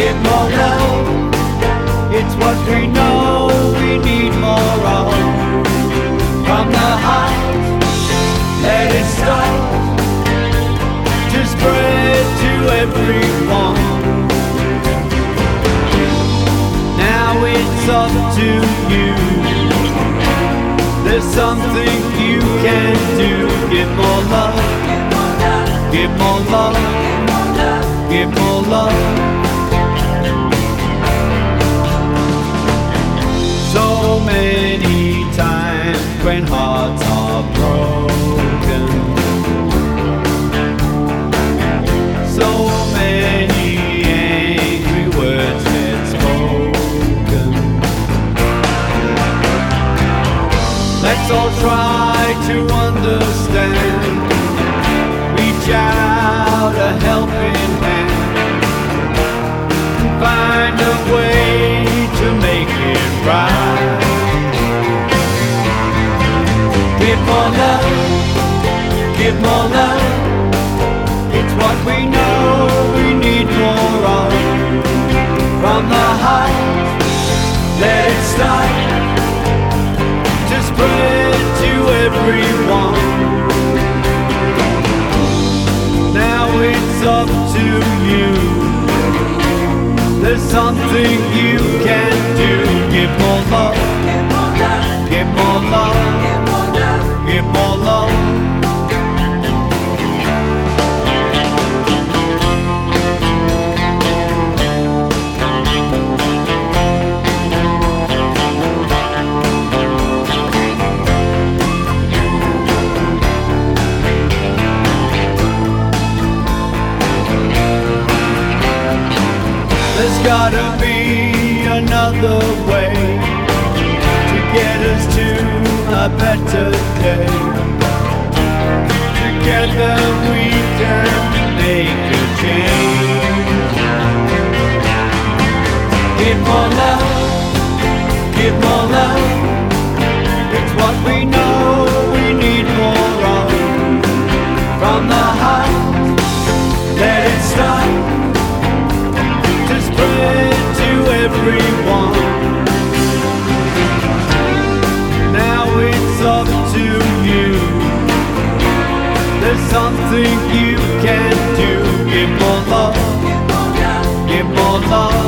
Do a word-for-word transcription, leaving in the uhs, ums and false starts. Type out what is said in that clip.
Give more love, it's what we know we need more of. From the heart, let it start to spread to everyone. Now it's up to you. There's something you can do. Give more love, give more love, give more love. So many times when hearts are broken, so many angry words get spoken. Let's all try to understand, reach out a helping hand, find a way to make it right. Give more love, give more love, it's what we know we need more of. From the heart, let it start to spread to everyone. Now it's up to you. There's something you can do. Give more love, give more love, give more love. There's gotta be another way to get us to a better day. Together we can make a change. Give more love, give more love, it's what we know we need more of. From the heart, let it start to spread to everyone. Now it's up to you. There's something you can do. Give more love, give more love.